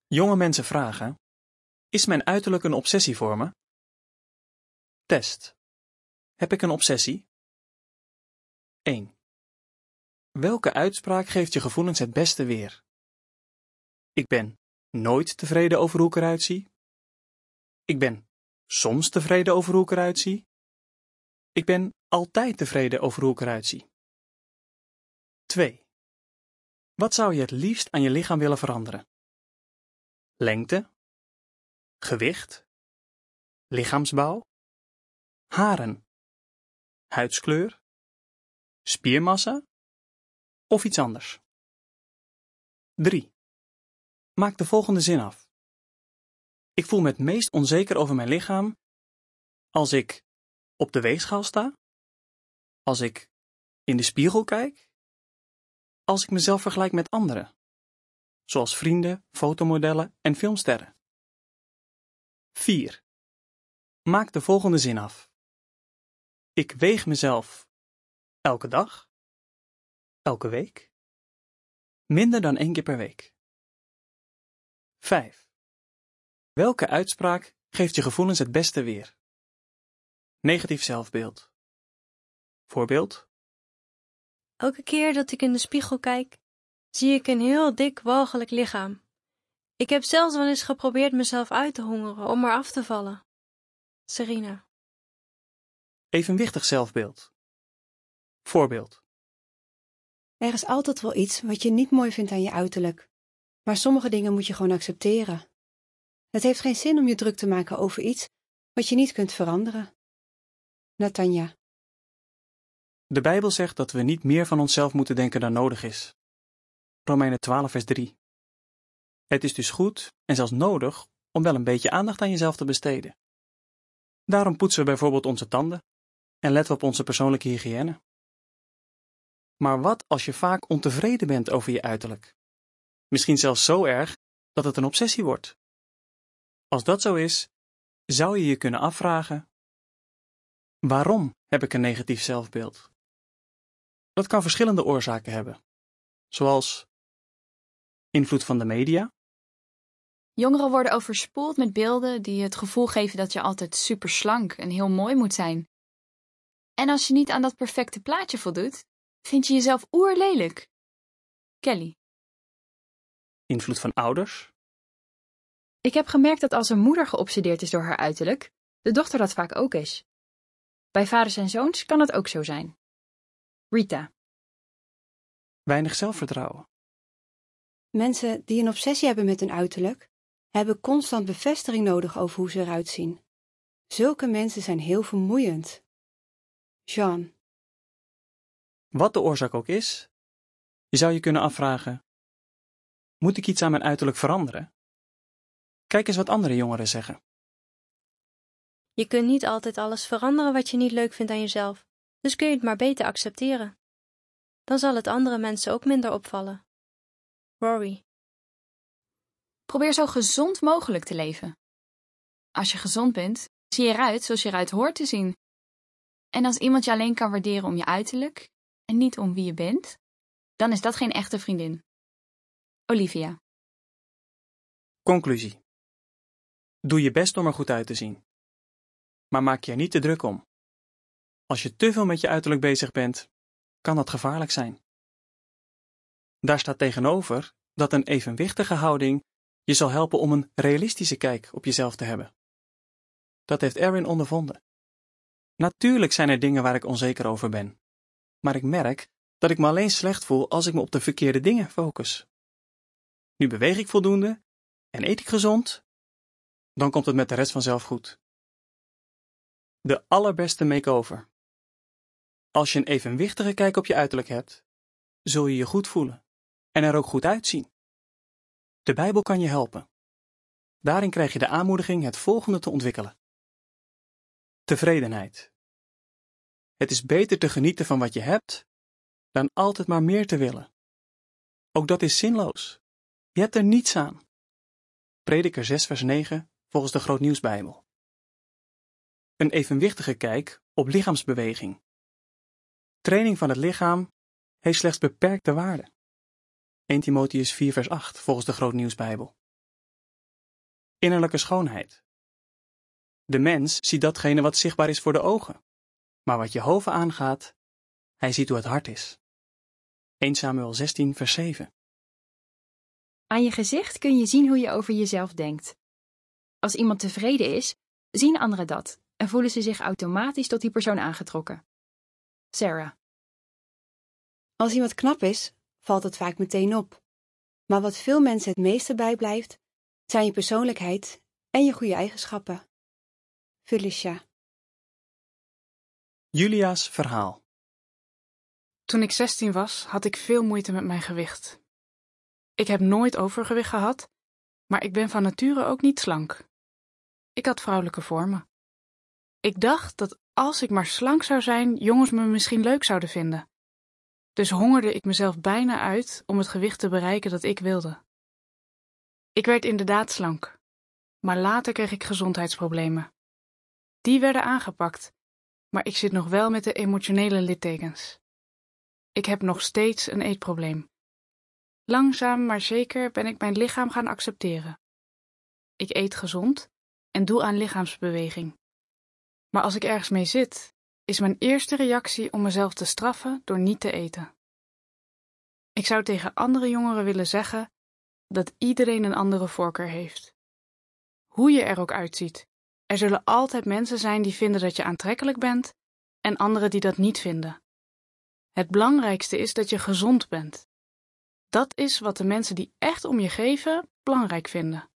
Jonge mensen vragen: is mijn uiterlijk een obsessie voor me? Test. Heb ik een obsessie? 1. Welke uitspraak geeft je gevoelens het beste weer? Ik ben nooit tevreden over hoe ik eruit zie. Ik ben soms tevreden over hoe ik eruit zie. Ik ben altijd tevreden over hoe ik eruit zie. 2. Wat zou je het liefst aan je lichaam willen veranderen? Lengte, gewicht, lichaamsbouw, haren, huidskleur, spiermassa of iets anders? 3. Maak de volgende zin af. Ik voel me het meest onzeker over mijn lichaam als ik op de weegschaal sta, als ik in de spiegel kijk, als ik mezelf vergelijk met anderen, zoals vrienden, fotomodellen en filmsterren. 4. Maak de volgende zin af. Ik weeg mezelf elke dag, elke week, minder dan 1 keer per week. 5. Welke uitspraak geeft je gevoelens het beste weer? Negatief zelfbeeld. Voorbeeld: Elke keer dat ik in de spiegel kijk, zie ik een heel dik, walgelijk lichaam. Ik heb zelfs wel eens geprobeerd mezelf uit te hongeren om eraf te vallen. Serena. evenwichtig zelfbeeld. Voorbeeld: Er is altijd wel iets wat je niet mooi vindt aan je uiterlijk. Maar sommige dingen moet je gewoon accepteren. Het heeft geen zin om je druk te maken over iets wat je niet kunt veranderen. Natanja. De Bijbel zegt dat we niet meer van onszelf moeten denken dan nodig is. Romeinen 12 vers 3. Het is dus goed en zelfs nodig om wel een beetje aandacht aan jezelf te besteden. Daarom poetsen we bijvoorbeeld onze tanden en letten we op onze persoonlijke hygiëne. Maar wat als je vaak ontevreden bent over je uiterlijk? Misschien zelfs zo erg dat het een obsessie wordt. Als dat zo is, zou je je kunnen afvragen: waarom heb ik een negatief zelfbeeld? Dat kan verschillende oorzaken hebben, zoals invloed van de media. Jongeren worden overspoeld met beelden die je het gevoel geven dat je altijd super slank en heel mooi moet zijn. En als je niet aan dat perfecte plaatje voldoet, vind je jezelf oerlelijk. Kelly. Invloed van ouders. Ik heb gemerkt dat als een moeder geobsedeerd is door haar uiterlijk, de dochter dat vaak ook is. Bij vaders en zoons kan het ook zo zijn. Rita. Weinig zelfvertrouwen. Mensen die een obsessie hebben met hun uiterlijk, hebben constant bevestiging nodig over hoe ze eruit zien. Zulke mensen zijn heel vermoeiend. Jean. Wat de oorzaak ook is, je zou je kunnen afvragen: moet ik iets aan mijn uiterlijk veranderen? Kijk eens wat andere jongeren zeggen. Je kunt niet altijd alles veranderen wat je niet leuk vindt aan jezelf, dus kun je het maar beter accepteren. Dan zal het andere mensen ook minder opvallen. Rory. Probeer zo gezond mogelijk te leven. Als je gezond bent, zie je eruit zoals je eruit hoort te zien. En als iemand je alleen kan waarderen om je uiterlijk en niet om wie je bent, dan is dat geen echte vriendin. Olivia. Conclusie. Doe je best om er goed uit te zien. Maar maak je er niet te druk om. Als je te veel met je uiterlijk bezig bent, kan dat gevaarlijk zijn. Daar staat tegenover dat een evenwichtige houding je zal helpen om een realistische kijk op jezelf te hebben. Dat heeft Erin ondervonden. Natuurlijk zijn er dingen waar ik onzeker over ben. Maar ik merk dat ik me alleen slecht voel als ik me op de verkeerde dingen focus. Nu beweeg ik voldoende en eet ik gezond, dan komt het met de rest vanzelf goed. De allerbeste make-over. Als je een evenwichtige kijk op je uiterlijk hebt, zul je je goed voelen en er ook goed uitzien. De Bijbel kan je helpen. Daarin krijg je de aanmoediging het volgende te ontwikkelen. Tevredenheid. Het is beter te genieten van wat je hebt, dan altijd maar meer te willen. Ook dat is zinloos. Je hebt er niets aan. Prediker 6 vers 9 volgens de Grootnieuwsbijbel. Een evenwichtige kijk op lichaamsbeweging. Training van het lichaam heeft slechts beperkte waarde. 1 Timotheüs 4 vers 8 volgens de Grootnieuwsbijbel. innerlijke schoonheid. De mens ziet datgene wat zichtbaar is voor de ogen, maar wat Jehovah aangaat, hij ziet hoe het hart is. 1 Samuel 16 vers 7. Aan je gezicht kun je zien hoe je over jezelf denkt. Als iemand tevreden is, zien anderen dat en voelen ze zich automatisch tot die persoon aangetrokken. Sarah. Als iemand knap is, valt het vaak meteen op. Maar wat veel mensen het meeste bijblijft, zijn je persoonlijkheid en je goede eigenschappen. Felicia. Julia's verhaal. Toen ik 16 was, had ik veel moeite met mijn gewicht. Ik heb nooit overgewicht gehad, maar ik ben van nature ook niet slank. Ik had vrouwelijke vormen. Ik dacht dat als ik maar slank zou zijn, jongens me misschien leuk zouden vinden. Dus hongerde ik mezelf bijna uit om het gewicht te bereiken dat ik wilde. Ik werd inderdaad slank, maar later kreeg ik gezondheidsproblemen. Die werden aangepakt, maar ik zit nog wel met de emotionele littekens. Ik heb nog steeds een eetprobleem. Langzaam maar zeker ben ik mijn lichaam gaan accepteren. Ik eet gezond en doe aan lichaamsbeweging. Maar als ik ergens mee zit, is mijn eerste reactie om mezelf te straffen door niet te eten. Ik zou tegen andere jongeren willen zeggen dat iedereen een andere voorkeur heeft. Hoe je er ook uitziet, er zullen altijd mensen zijn die vinden dat je aantrekkelijk bent en anderen die dat niet vinden. Het belangrijkste is dat je gezond bent. Dat is wat de mensen die echt om je geven belangrijk vinden.